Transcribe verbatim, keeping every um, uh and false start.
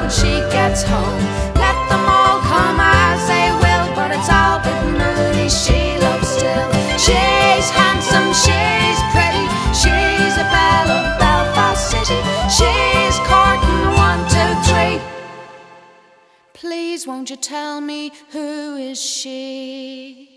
when she gets home. Let them all come as they will, but it's Albert Mooney she loves still. She's handsome, she's pretty, she's a belle of Belfast City. She's courting one, two, three. Please won't you tell me who is she?